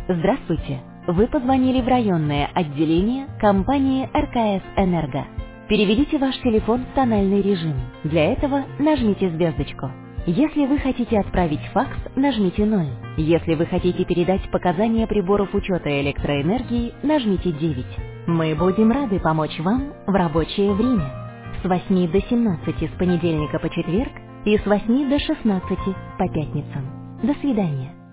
Здравствуйте! Вы позвонили в районное отделение компании РКС Энерго. Переведите ваш телефон в тональный режим. Для этого нажмите звездочку. Если вы хотите отправить факс, нажмите 0. Если вы хотите передать показания приборов учета электроэнергии, нажмите 9. Мы будем рады помочь вам в рабочее время. С 8 до 17 с понедельника по четверг и с 8 до 16 по пятницам. До свидания.